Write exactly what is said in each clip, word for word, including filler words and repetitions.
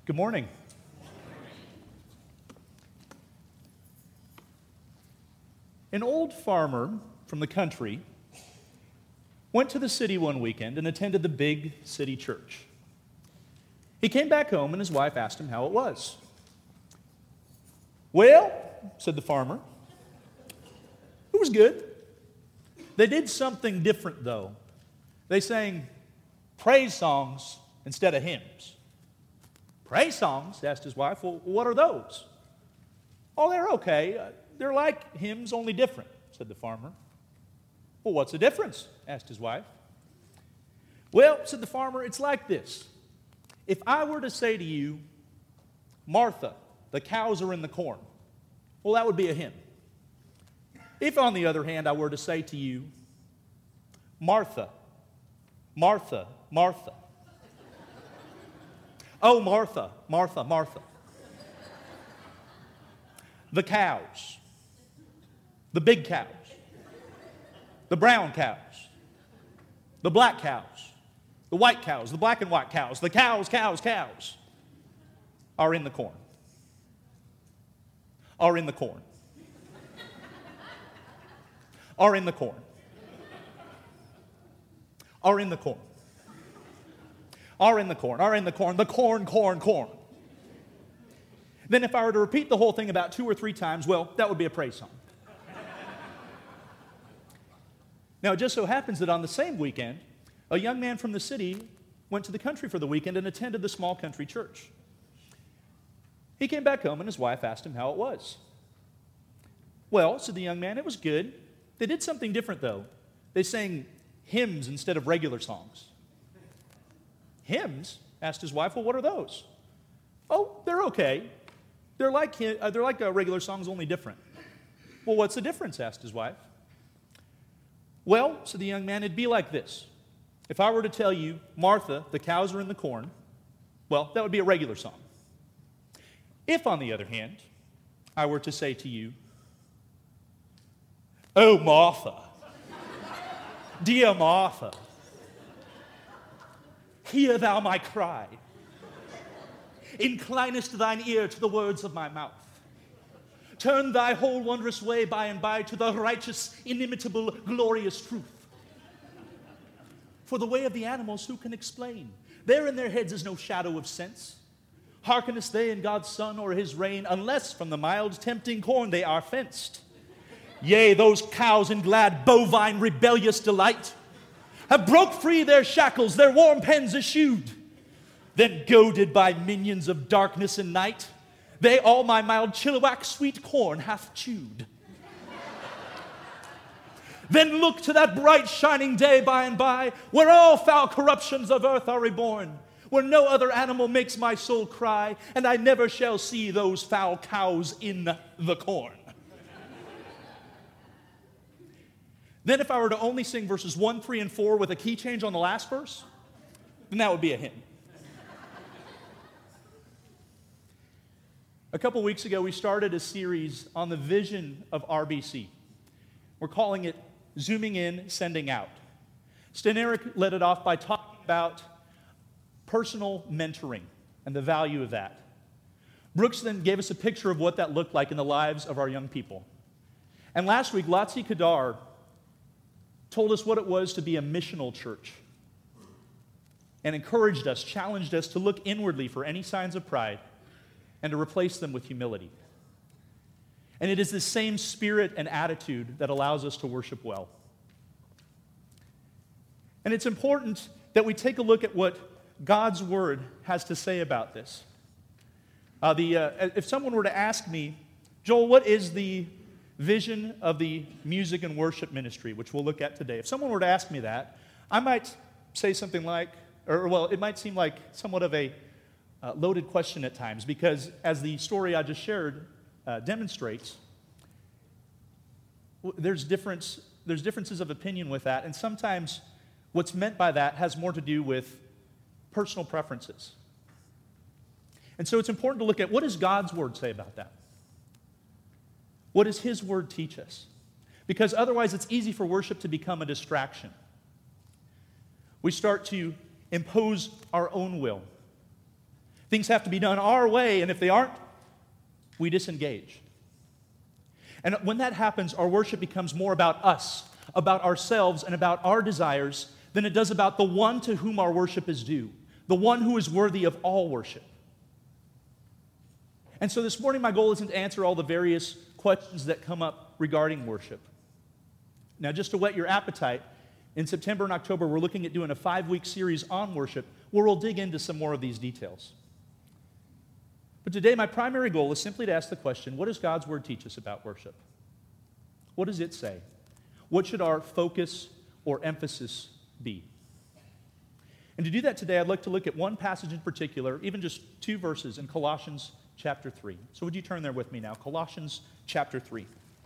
Good morning. An old farmer from the country went to the city one weekend and attended the big city church. He came back home and his wife asked him how it was. "Well," said the farmer, "it was good. They did something different though. They sang praise songs instead of hymns." "Praise songs?" asked his wife. "Well, what are those?" "Oh, they're okay. Uh, they're like hymns, only different," said the farmer. "Well, what's the difference?" asked his wife. "Well," said the farmer, "it's like this. If I were to say to you, 'Martha, the cows are in the corn,' well, that would be a hymn. If, on the other hand, I were to say to you, 'Martha, Martha, Martha,' oh, Martha, Martha, Martha, the cows, the big cows, the brown cows, the black cows, the white cows, the black and white cows, the cows, cows, cows are in the corn. Are in the corn. Are in the corn. Are in the corn. Are in the corn. Are in the corn. The corn, corn, corn. Then if I were to repeat the whole thing about two or three times, well, that would be a praise song. Now, it just so happens that on the same weekend, a young man from the city went to the country for the weekend and attended the small country church. He came back home and his wife asked him how it was. "Well," said the young man, "it was good. They did something different though. They sang hymns instead of regular songs." "Hymns?" asked his wife. "Well, what are those?" "Oh, they're okay. They're like, uh, they're like uh, regular songs, only different." "Well, what's the difference?" asked his wife. "Well," said the young man, "it'd be like this. If I were to tell you, 'Martha, the cows are in the corn,' well, that would be a regular song. If, on the other hand, I were to say to you, 'Oh, Martha, dear Martha, hear thou my cry. Inclinest thine ear to the words of my mouth. Turn thy whole wondrous way by and by to the righteous, inimitable, glorious truth. For the way of the animals who can explain? There in their heads is no shadow of sense. Hearkenest they in God's sun or his rain, unless from the mild tempting corn they are fenced. Yea, those cows in glad bovine rebellious delight have broke free their shackles, their warm pens eschewed. Then goaded by minions of darkness and night, they all my mild chilliwack sweet corn hath chewed. Then look to that bright shining day by and by, where all foul corruptions of earth are reborn, where no other animal makes my soul cry, and I never shall see those foul cows in the corn." Then if I were to only sing verses one, three, and four with a key change on the last verse, then that would be a hymn. A couple weeks ago, we started a series on the vision of R B C. We're calling it Zooming In, Sending Out. Sten Eric led it off by talking about personal mentoring and the value of that. Brooks then gave us a picture of what that looked like in the lives of our young people. And last week, Latsi Kadar told us what it was to be a missional church and encouraged us, challenged us to look inwardly for any signs of pride and to replace them with humility. And it is this same spirit and attitude that allows us to worship well. And it's important that we take a look at what God's Word has to say about this. Uh, the, uh, if someone were to ask me, "Joel, what is the vision of the music and worship ministry," which we'll look at today. If someone were to ask me that, I might say something like, or well, it might seem like somewhat of a uh, loaded question at times, because as the story I just shared uh, demonstrates, there's difference, there's differences of opinion with that, and sometimes what's meant by that has more to do with personal preferences. And so it's important to look at, what does God's Word say about that? What does His Word teach us? Because otherwise it's easy for worship to become a distraction. We start to impose our own will. Things have to be done our way, and if they aren't, we disengage. And when that happens, our worship becomes more about us, about ourselves, and about our desires than it does about the one to whom our worship is due, the one who is worthy of all worship. And so this morning, my goal isn't to answer all the various questions that come up regarding worship. Now, just to whet your appetite, in September and October, we're looking at doing a five-week series on worship where we'll dig into some more of these details. But today, my primary goal is simply to ask the question, what does God's Word teach us about worship? What does it say? What should our focus or emphasis be? And to do that today, I'd like to look at one passage in particular, even just two verses in Colossians chapter three. So would you turn there with me now? Colossians chapter three.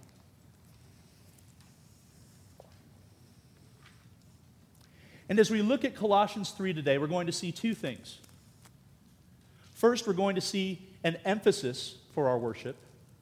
And as we look at Colossians three today, we're going to see two things. First, we're going to see an emphasis for our worship.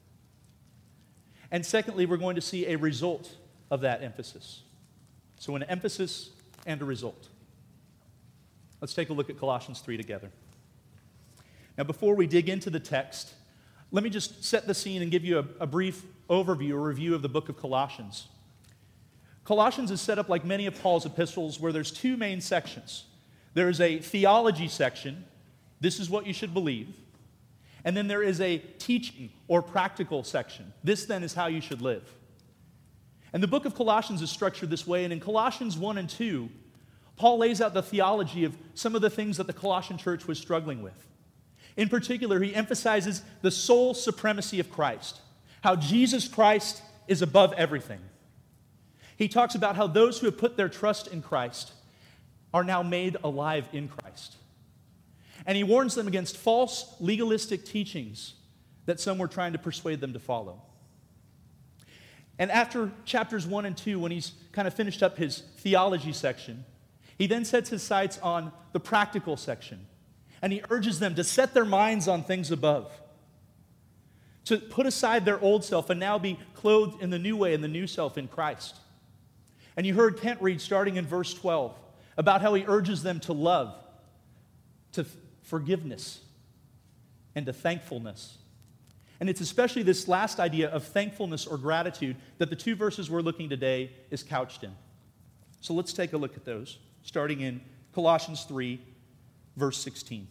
And secondly, we're going to see a result of that emphasis. So an emphasis and a result. Let's take a look at Colossians three together. Now, before we dig into the text, let me just set the scene and give you a, a brief overview or review of the book of Colossians. Colossians is set up like many of Paul's epistles where there's two main sections. There is a theology section, this is what you should believe, and then there is a teaching or practical section. This then is how you should live. And the book of Colossians is structured this way, and in Colossians one and two, Paul lays out the theology of some of the things that the Colossian church was struggling with. In particular, he emphasizes the sole supremacy of Christ, how Jesus Christ is above everything. He talks about how those who have put their trust in Christ are now made alive in Christ. And he warns them against false legalistic teachings that some were trying to persuade them to follow. And after chapters one and two, when he's kind of finished up his theology section, he then sets his sights on the practical section. And he urges them to set their minds on things above, to put aside their old self and now be clothed in the new way, in the new self in Christ. And you heard Kent read, starting in verse twelve, about how he urges them to love, to forgiveness, and to thankfulness. And it's especially this last idea of thankfulness or gratitude that the two verses we're looking today is couched in. So let's take a look at those, starting in Colossians three, verse sixteen.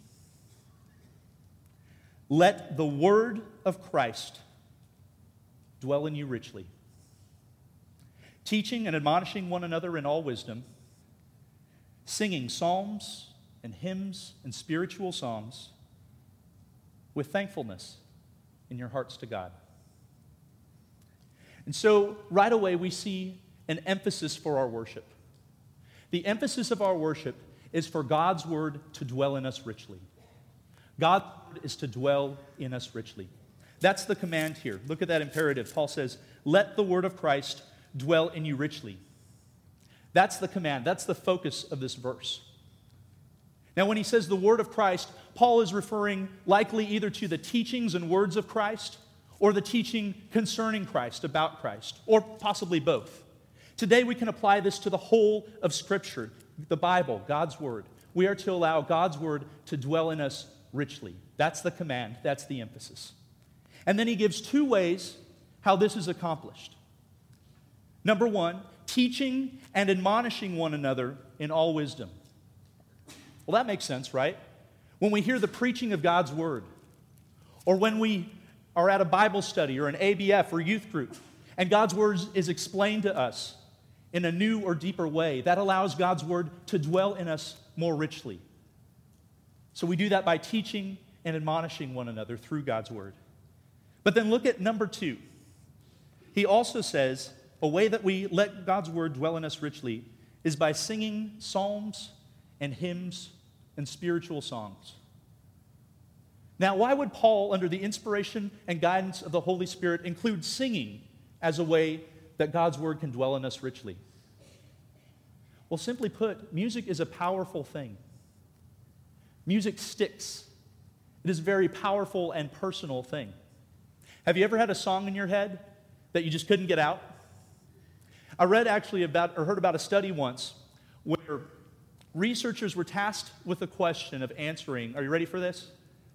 Let the word of Christ dwell in you richly, teaching and admonishing one another in all wisdom, singing psalms and hymns and spiritual songs with thankfulness in your hearts to God. And so right away we see an emphasis for our worship. The emphasis of our worship is for God's word to dwell in us richly. God's word is to dwell in us richly. That's the command here. Look at that imperative. Paul says, let the word of Christ dwell in you richly. That's the command. That's the focus of this verse. Now, when he says the word of Christ, Paul is referring likely either to the teachings and words of Christ or the teaching concerning Christ, about Christ, or possibly both. Today, we can apply this to the whole of Scripture, the Bible, God's word. We are to allow God's word to dwell in us richly. That's the command. That's the emphasis. And then he gives two ways how this is accomplished. Number one, teaching and admonishing one another in all wisdom. Well, that makes sense, right? When we hear the preaching of God's word, or when we are at a Bible study or an A B F or youth group, and God's word is explained to us in a new or deeper way, that allows God's word to dwell in us more richly. So we do that by teaching and admonishing one another through God's word. But then look at number two. He also says a way that we let God's word dwell in us richly is by singing psalms and hymns and spiritual songs. Now, why would Paul, under the inspiration and guidance of the Holy Spirit, include singing as a way that God's word can dwell in us richly? Well, simply put, music is a powerful thing. Music sticks. It is a very powerful and personal thing. Have you ever had a song in your head that you just couldn't get out? I read actually about, or heard about a study once where researchers were tasked with the question of answering, are you ready for this?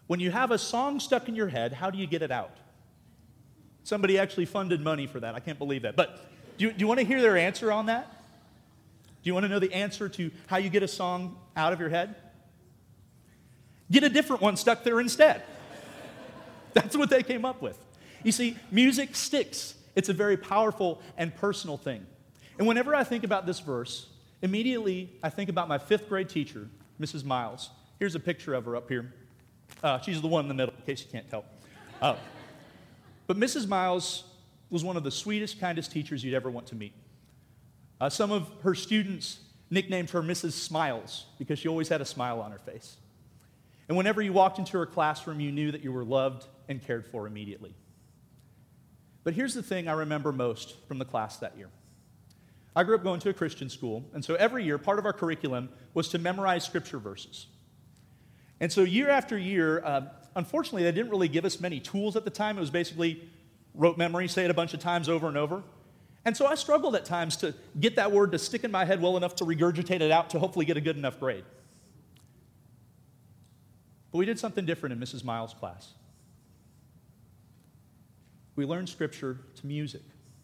When you have a song stuck in your head, how do you get it out? Somebody actually funded money for that. I can't believe that. But do you, do you want to hear their answer on that? Do you want to know the answer to how you get a song out of your head? Get a different one stuck there instead. That's what they came up with. You see, music sticks. It's a very powerful and personal thing. And whenever I think about this verse, immediately I think about my fifth grade teacher, Missus Miles. Here's a picture of her up here. Uh, she's the one in the middle, in case you can't tell. Uh, but Missus Miles was one of the sweetest, kindest teachers you'd ever want to meet. Uh, some of her students nicknamed her Missus Smiles because she always had a smile on her face. And whenever you walked into her classroom, you knew that you were loved and cared for immediately. But here's the thing I remember most from the class that year. I grew up going to a Christian school, and so every year, part of our curriculum was to memorize scripture verses. And so year after year, uh, unfortunately, they didn't really give us many tools at the time. It was basically rote memory, say it a bunch of times over and over. And so I struggled at times to get that word to stick in my head well enough to regurgitate it out to hopefully get a good enough grade. But we did something different in Missus Miles' class. We learned scripture to music.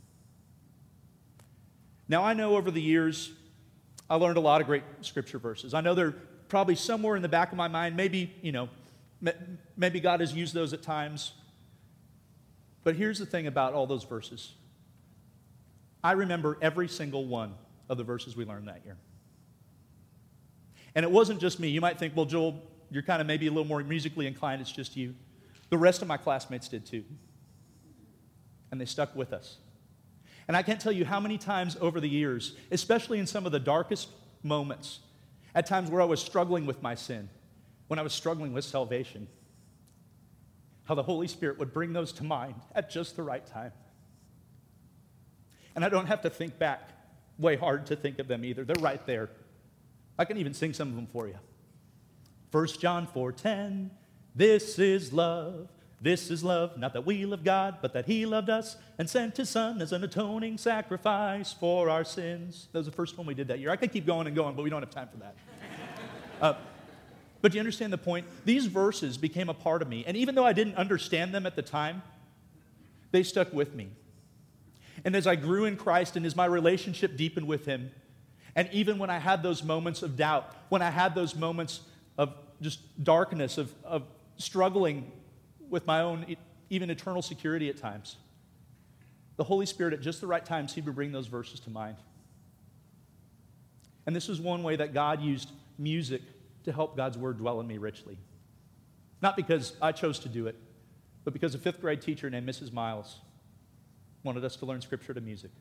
Now, I know over the years, I learned a lot of great scripture verses. I know they're probably somewhere in the back of my mind. Maybe, you know, maybe God has used those at times. But here's the thing about all those verses. I remember every single one of the verses we learned that year. And it wasn't just me. You might think, well, Joel, you're kind of maybe a little more musically inclined. It's just you. The rest of my classmates did too. And they stuck with us. And I can't tell you how many times over the years, especially in some of the darkest moments, at times where I was struggling with my sin, when I was struggling with salvation, how the Holy Spirit would bring those to mind at just the right time. And I don't have to think back way hard to think of them either. They're right there. I can even sing some of them for you. First John four ten, this is love. This is love, not that we love God, but that He loved us and sent His Son as an atoning sacrifice for our sins. That was the first one we did that year. I could keep going and going, but we don't have time for that. uh, but you understand the point? These verses became a part of me, and even though I didn't understand them at the time, they stuck with me. And as I grew in Christ and as my relationship deepened with Him, and even when I had those moments of doubt, when I had those moments of just darkness, of, of struggling with my own even eternal security at times, the Holy Spirit at just the right time seemed to bring those verses to mind. And this was one way that God used music to help God's Word dwell in me richly. Not because I chose to do it, but because a fifth grade teacher named Missus Miles wanted us to learn Scripture to music.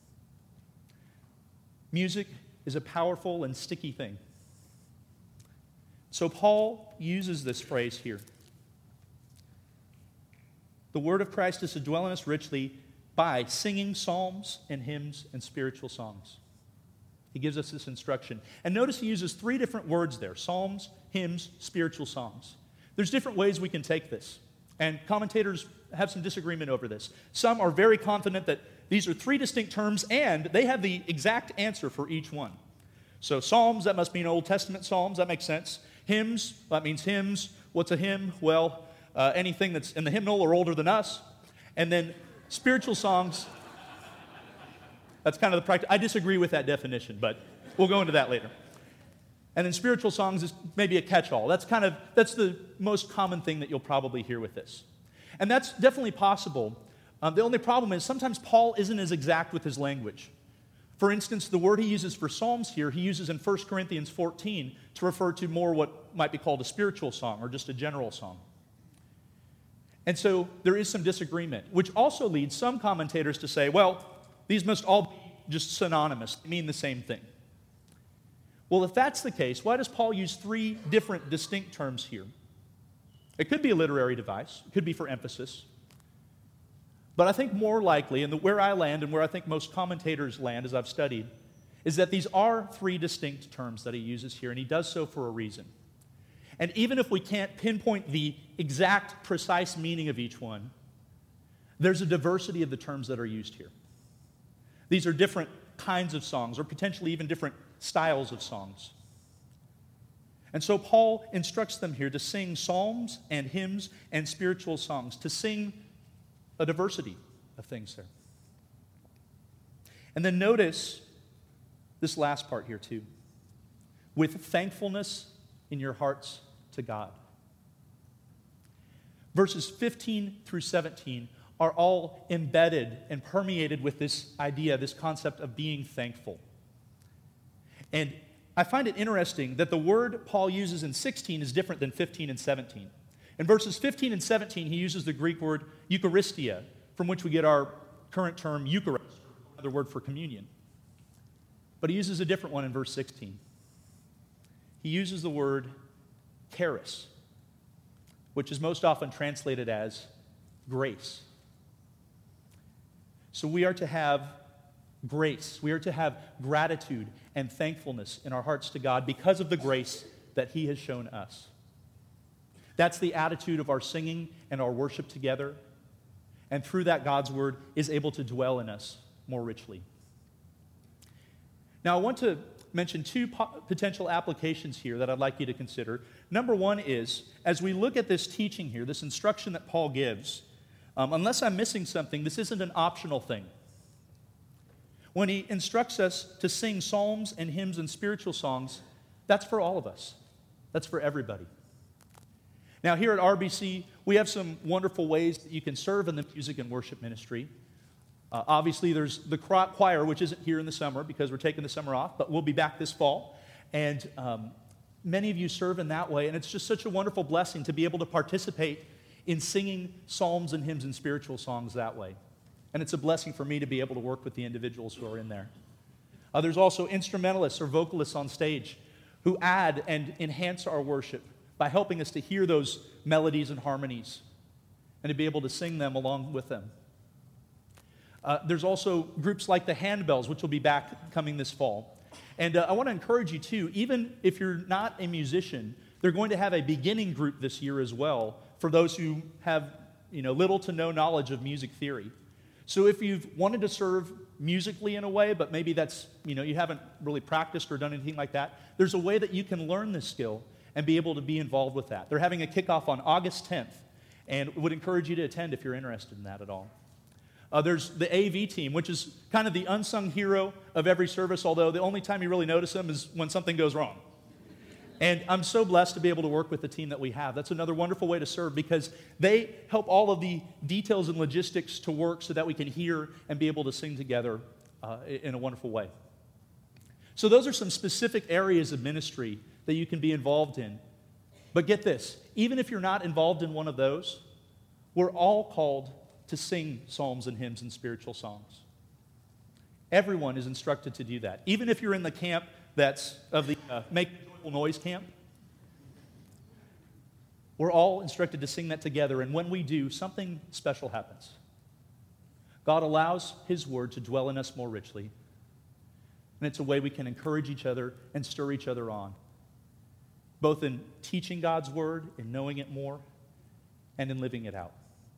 Music is a powerful and sticky thing. So Paul uses this phrase here. The word of Christ is to dwell in us richly by singing psalms and hymns and spiritual songs. He gives us this instruction. And notice he uses three different words there: psalms, hymns, spiritual songs. There's different ways we can take this. And commentators have some disagreement over this. Some are very confident that these are three distinct terms and they have the exact answer for each one. So psalms, that must mean Old Testament psalms. That makes sense. Hymns, that means hymns. What's a hymn? Well, Uh, anything that's in the hymnal or older than us. And then spiritual songs, that's kind of the practice. I disagree with that definition, but we'll go into that later. And then spiritual songs is maybe a catch-all. That's kind of, that's the most common thing that you'll probably hear with this. And that's definitely possible. Um, the only problem is sometimes Paul isn't as exact with his language. For instance, the word he uses for psalms here, he uses in First Corinthians fourteen to refer to more what might be called a spiritual song or just a general song. And so there is some disagreement, which also leads some commentators to say, well, these must all be just synonymous, they mean the same thing. Well, if that's the case, why does Paul use three different distinct terms here? It could be a literary device, it could be for emphasis. But I think more likely, and the, where I land and where I think most commentators land as I've studied, is that these are three distinct terms that he uses here, and he does so for a reason. And even if we can't pinpoint the exact, precise meaning of each one, there's a diversity of the terms that are used here. These are different kinds of songs, or potentially even different styles of songs. And so Paul instructs them here to sing psalms and hymns and spiritual songs, to sing a diversity of things there. And then notice this last part here too. With thankfulness in your hearts to God. Verses fifteen through seventeen are all embedded and permeated with this idea, this concept of being thankful. And I find it interesting that the word Paul uses in sixteen is different than fifteen and seventeen. In verses fifteen and seventeen, he uses the Greek word Eucharistia, from which we get our current term Eucharist, another word for communion. But he uses a different one in verse sixteen. He uses the word charis, which is most often translated as grace. So we are to have grace. We are to have gratitude and thankfulness in our hearts to God because of the grace that he has shown us. That's the attitude of our singing and our worship together. And through that, God's word is able to dwell in us more richly. Now, I want to mention two po- potential applications here that I'd like you to consider. Number one is, as we look at this teaching here, this instruction that Paul gives, um, unless I'm missing something, this isn't an optional thing. When he instructs us to sing psalms and hymns and spiritual songs, that's for all of us. That's for everybody. Now, here at R B C, we have some wonderful ways that you can serve in the music and worship ministry. Uh, obviously, there's the choir, which isn't here in the summer because we're taking the summer off, but we'll be back this fall. And um, many of you serve in that way, and it's just such a wonderful blessing to be able to participate in singing psalms and hymns and spiritual songs that way. And it's a blessing for me to be able to work with the individuals who are in there. Uh, there's also instrumentalists or vocalists on stage who add and enhance our worship by helping us to hear those melodies and harmonies and to be able to sing them along with them. Uh, there's also groups like the Handbells, which will be back coming this fall. And uh, I want to encourage you too, even if you're not a musician, they're going to have a beginning group this year as well for those who have, you know, little to no knowledge of music theory. So if you've wanted to serve musically in a way, but maybe that's, you know, you haven't really practiced or done anything like that, there's a way that you can learn this skill and be able to be involved with that. They're having a kickoff on August tenth, and would encourage you to attend if you're interested in that at all. Uh, there's the A V team, which is kind of the unsung hero of every service, although the only time you really notice them is when something goes wrong. And I'm so blessed to be able to work with the team that we have. That's another wonderful way to serve because they help all of the details and logistics to work so that we can hear and be able to sing together uh, in a wonderful way. So those are some specific areas of ministry that you can be involved in. But get this, even if you're not involved in one of those, we're all called to sing psalms and hymns and spiritual songs. Everyone is instructed to do that. Even if you're in the camp that's of the uh, Make a Joyful Noise camp, we're all instructed to sing that together, and when we do, something special happens. God allows His word to dwell in us more richly, and it's a way we can encourage each other and stir each other on, both in teaching God's word, in knowing it more, and in living it out.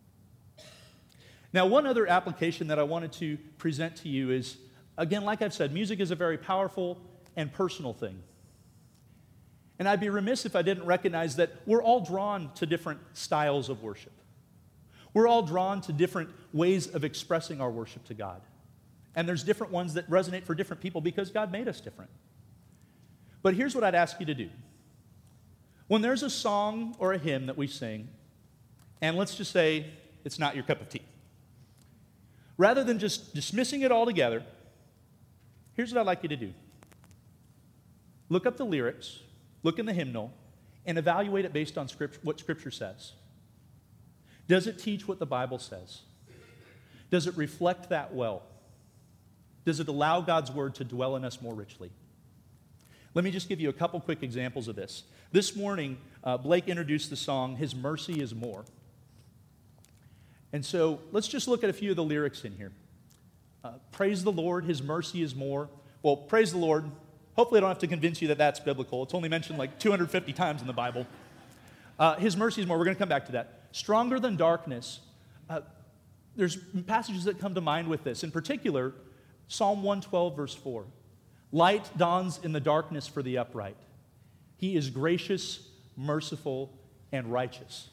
Now, one other application that I wanted to present to you is, again, like I've said, music is a very powerful and personal thing. And I'd be remiss if I didn't recognize that we're all drawn to different styles of worship. We're all drawn to different ways of expressing our worship to God. And there's different ones that resonate for different people because God made us different. But here's what I'd ask you to do. When there's a song or a hymn that we sing, and let's just say it's not your cup of tea, rather than just dismissing it all together, here's what I'd like you to do. Look up the lyrics, look in the hymnal, and evaluate it based on scripture, what Scripture says. Does it teach what the Bible says? Does it reflect that well? Does it allow God's word to dwell in us more richly? Let me just give you a couple quick examples of this. This morning, uh, Blake introduced the song, His Mercy is More. And so let's just look at a few of the lyrics in here. Uh, praise the Lord, His mercy is more. Well, praise the Lord. Hopefully I don't have to convince you that that's biblical. It's only mentioned like two hundred fifty times in the Bible. Uh, his mercy is more. We're going to come back to that. Stronger than darkness. Uh, there's passages that come to mind with this. In particular, Psalm one twelve, verse four. Light dawns in the darkness for the upright. He is gracious, merciful, and righteous.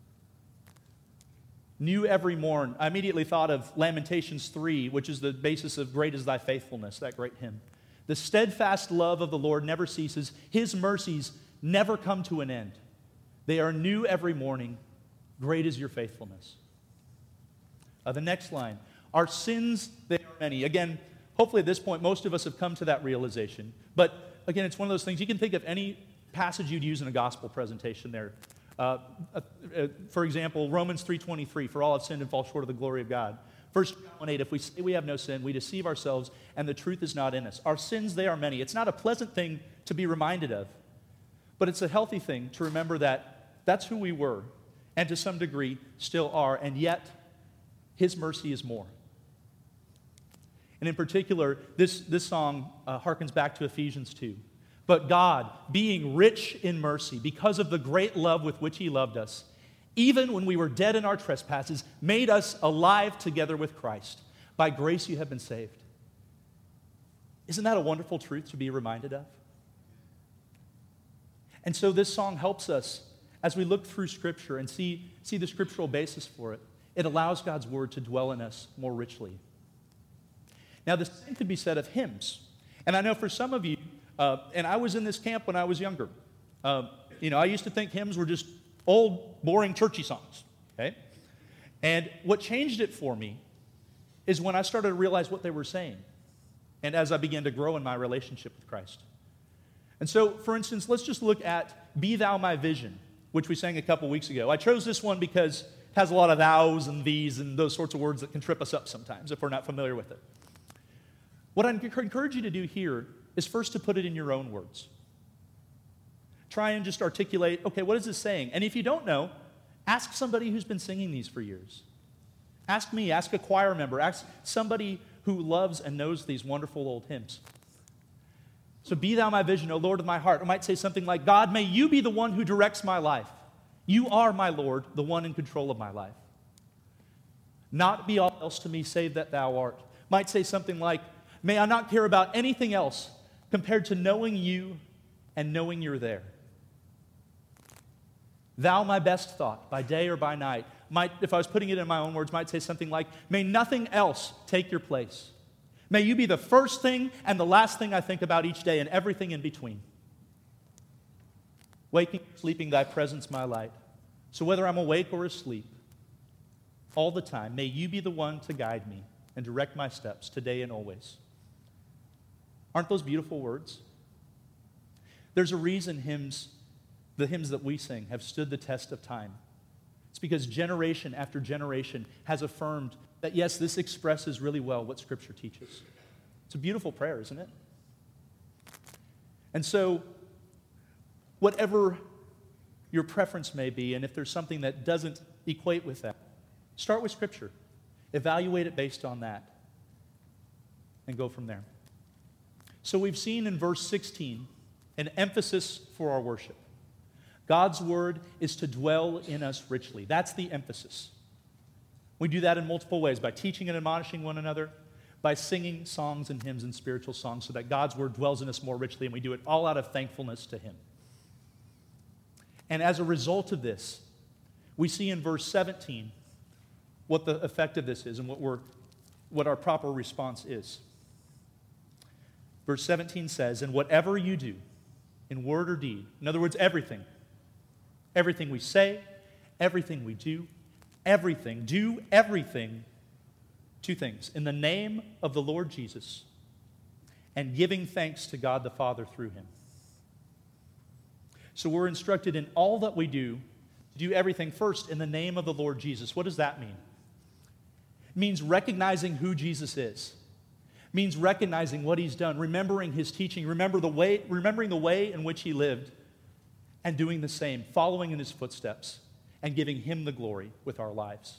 New every morn. I immediately thought of Lamentations three, which is the basis of Great is Thy Faithfulness, that great hymn. The steadfast love of the Lord never ceases. His mercies never come to an end. They are new every morning. Great is your faithfulness. Uh, the next line, our sins, they are many. Again, hopefully at this point, most of us have come to that realization. But again, it's one of those things, you can think of any passage you'd use in a gospel presentation there. Uh, uh, uh, for example, Romans three twenty-three, for all have sinned and fall short of the glory of God. First John one eight, if we say we have no sin, we deceive ourselves, and the truth is not in us. Our sins, they are many. It's not a pleasant thing to be reminded of, but it's a healthy thing to remember that that's who we were, and to some degree still are, and yet His mercy is more. And in particular, this, this song uh, harkens back to Ephesians two. But God, being rich in mercy, because of the great love with which He loved us, even when we were dead in our trespasses, made us alive together with Christ. By grace you have been saved. Isn't that a wonderful truth to be reminded of? And so this song helps us as we look through Scripture and see, see the scriptural basis for it. It allows God's Word to dwell in us more richly. Now, the same could be said of hymns. And I know for some of you, uh, and I was in this camp when I was younger. Uh, you know, I used to think hymns were just old, boring, churchy songs, okay? And what changed it for me is when I started to realize what they were saying, and as I began to grow in my relationship with Christ. And so, for instance, let's just look at Be Thou My Vision, which we sang a couple weeks ago. I chose this one because it has a lot of thous and these and those sorts of words that can trip us up sometimes if we're not familiar with it. What I encourage you to do here is first to put it in your own words. Try and just articulate, okay, what is this saying? And if you don't know, ask somebody who's been singing these for years. Ask me, ask a choir member, ask somebody who loves and knows these wonderful old hymns. So, be thou my vision, O Lord of my heart. Or might say something like, God, may you be the one who directs my life. You are my Lord, the one in control of my life. Not be all else to me save that thou art. Might say something like, may I not care about anything else compared to knowing you and knowing you're there. Thou my best thought, by day or by night. Might, if I was putting it in my own words, might say something like, may nothing else take your place. May you be the first thing and the last thing I think about each day and everything in between. Waking, sleeping, thy presence my light. So whether I'm awake or asleep, all the time, may you be the one to guide me and direct my steps today and always. Aren't those beautiful words? There's a reason hymns, the hymns that we sing, have stood the test of time. It's because generation after generation has affirmed that, yes, this expresses really well what Scripture teaches. It's a beautiful prayer, isn't it? And so, whatever your preference may be, and if there's something that doesn't equate with that, start with Scripture. Evaluate it based on that, and go from there. So we've seen in verse sixteen an emphasis for our worship. God's Word is to dwell in us richly. That's the emphasis. We do that in multiple ways, by teaching and admonishing one another, by singing songs and hymns and spiritual songs so that God's Word dwells in us more richly, and we do it all out of thankfulness to Him. And as a result of this, we see in verse seventeen what the effect of this is and what, we're, what our proper response is. Verse seventeen says, and whatever you do, in word or deed, in other words, everything, everything we say, everything we do, everything, do everything, two things, in the name of the Lord Jesus, and giving thanks to God the Father through Him. So we're instructed in all that we do to do everything first in the name of the Lord Jesus. What does that mean? It means recognizing who Jesus is. It means recognizing what He's done, remembering His teaching, remember the way, remembering the way in which He lived, and doing the same, following in His footsteps, and giving Him the glory with our lives.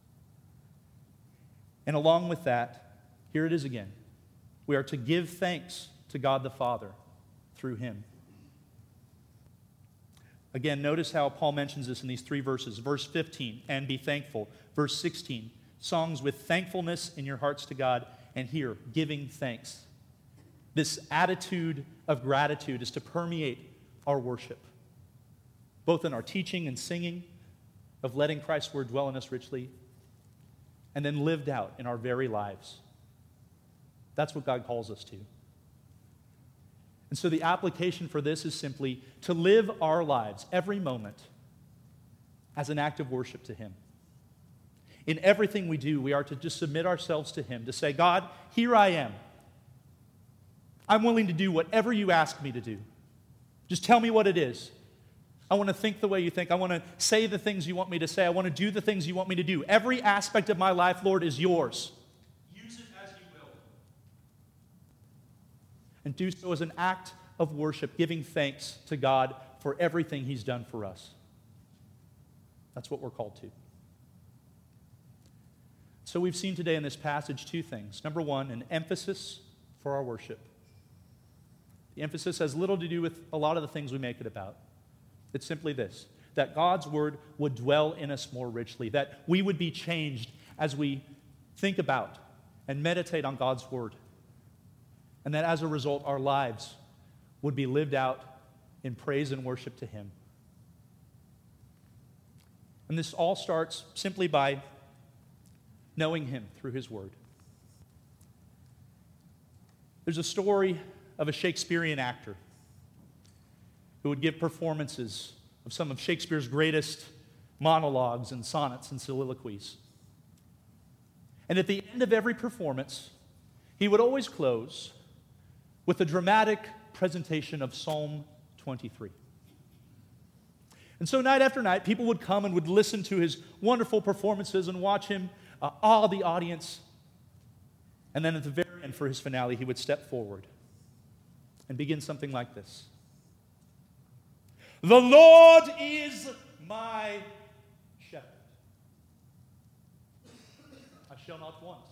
And along with that, here it is again. We are to give thanks to God the Father through Him. Again, notice how Paul mentions this in these three verses. Verse fifteen, and be thankful. Verse sixteen, songs with thankfulness in your hearts to God. And here, giving thanks. This attitude of gratitude is to permeate our worship, both in our teaching and singing, of letting Christ's word dwell in us richly, and then lived out in our very lives. That's what God calls us to. And so the application for this is simply to live our lives, every moment, as an act of worship to Him. In everything we do, we are to just submit ourselves to Him, to say, God, here I am. I'm willing to do whatever you ask me to do. Just tell me what it is. I want to think the way you think. I want to say the things you want me to say. I want to do the things you want me to do. Every aspect of my life, Lord, is yours. Use it as you will. And do so as an act of worship, giving thanks to God for everything He's done for us. That's what we're called to. So we've seen today in this passage two things. Number one, an emphasis for our worship. The emphasis has little to do with a lot of the things we make it about. It's simply this, that God's word would dwell in us more richly, that we would be changed as we think about and meditate on God's word, and that as a result, our lives would be lived out in praise and worship to Him. And this all starts simply by knowing Him through His word. There's a story of a Shakespearean actor who would give performances of some of Shakespeare's greatest monologues and sonnets and soliloquies. And at the end of every performance, he would always close with a dramatic presentation of Psalm twenty-three. And so night after night, people would come and would listen to his wonderful performances and watch him uh, awe the audience. And then at the very end, for his finale, he would step forward and begin something like this. The Lord is my shepherd. I shall not want.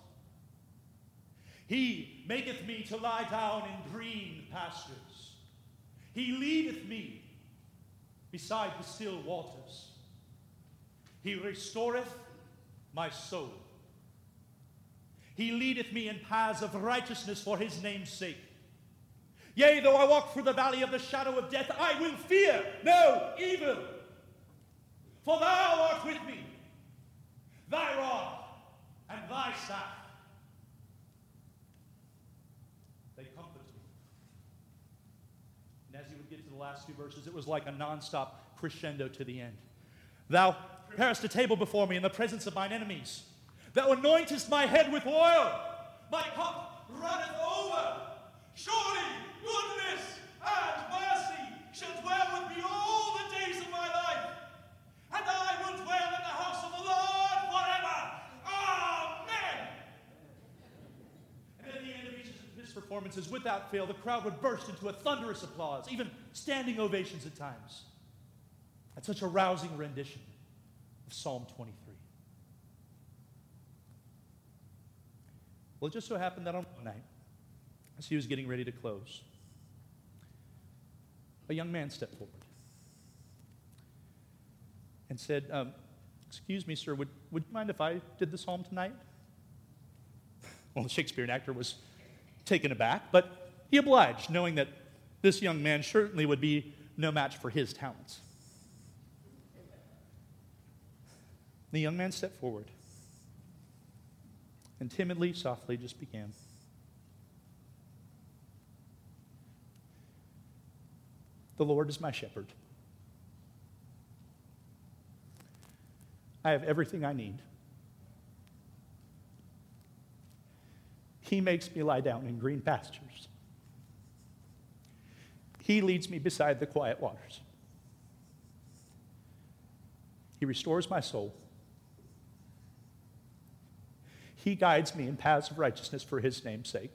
He maketh me to lie down in green pastures. He leadeth me beside the still waters. He restoreth my soul. He leadeth me in paths of righteousness for His name's sake. Yea, though I walk through the valley of the shadow of death, I will fear no evil. For thou art with me. Thy rod and thy staff, they comfort me. And as you would get to the last two verses, it was like a nonstop crescendo to the end. Thou preparest a table before me in the presence of mine enemies. Thou anointest my head with oil. My cup runneth over. Surely goodness and mercy shall dwell with me all the days of my life, and I will dwell in the house of the Lord forever. Amen. And at the end of each of his performances, without fail, the crowd would burst into a thunderous applause, even standing ovations at times, at such a rousing rendition of Psalm twenty-three. Well, it just so happened that on one night, as he was getting ready to close, a young man stepped forward and said, um, excuse me, sir, would, would you mind if I did the psalm tonight? Well, the Shakespearean actor was taken aback, but he obliged, knowing that this young man certainly would be no match for his talents. The young man stepped forward and timidly, softly just began. The Lord is my shepherd. I have everything I need. He makes me lie down in green pastures. He leads me beside the quiet waters. He restores my soul. He guides me in paths of righteousness for His name's sake.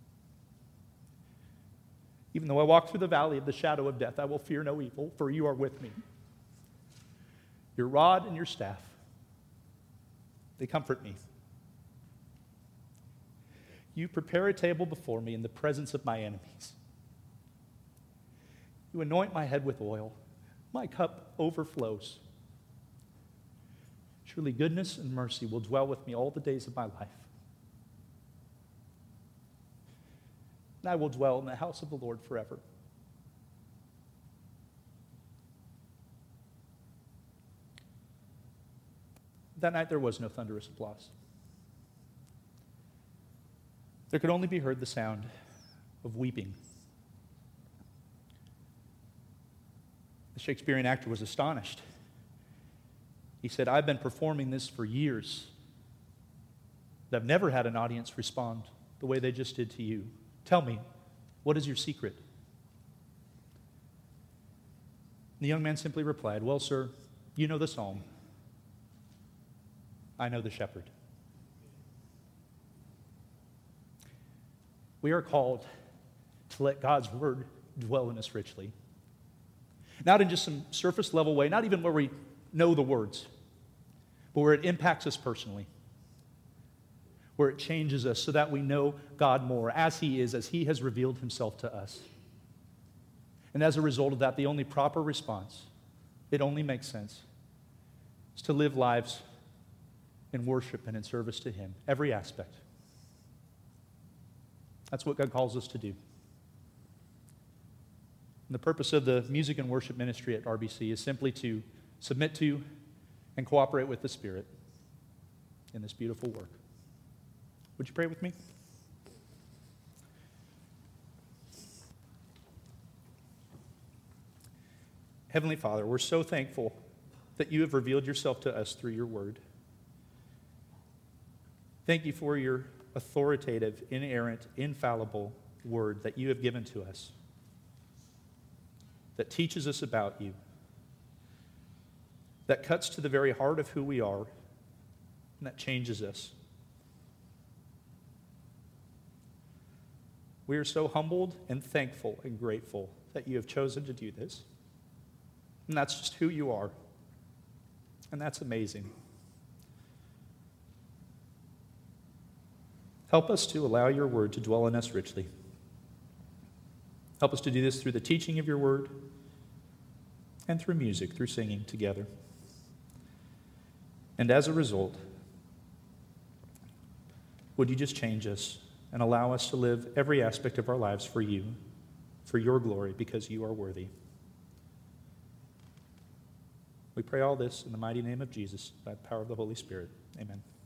Even though I walk through the valley of the shadow of death, I will fear no evil, for you are with me. Your rod and your staff, they comfort me. You prepare a table before me in the presence of my enemies. You anoint my head with oil. My cup overflows. Surely goodness and mercy will dwell with me all the days of my life. And I will dwell in the house of the Lord forever. That night there was no thunderous applause. There could only be heard the sound of weeping. The Shakespearean actor was astonished. He said, I've been performing this for years. I've never had an audience respond the way they just did to you. Tell me, what is your secret? The young man simply replied, well, sir, you know the psalm. I know the shepherd. We are called to let God's word dwell in us richly. Not in just some surface level way, not even where we know the words, but where it impacts us personally, where it changes us so that we know God more as He is, as He has revealed Himself to us. And as a result of that, the only proper response, it only makes sense, is to live lives in worship and in service to Him, every aspect. That's what God calls us to do. And the purpose of the music and worship ministry at R B C is simply to submit to and cooperate with the Spirit in this beautiful work. Would you pray with me? Heavenly Father, we're so thankful that you have revealed yourself to us through your word. Thank you for your authoritative, inerrant, infallible word that you have given to us, that teaches us about you, that cuts to the very heart of who we are, and that changes us. We are so humbled and thankful and grateful that you have chosen to do this. And that's just who you are. And that's amazing. Help us to allow your word to dwell in us richly. Help us to do this through the teaching of your word and through music, through singing together. And as a result, would you just change us and allow us to live every aspect of our lives for you, for your glory, because you are worthy. We pray all this in the mighty name of Jesus, by the power of the Holy Spirit. Amen.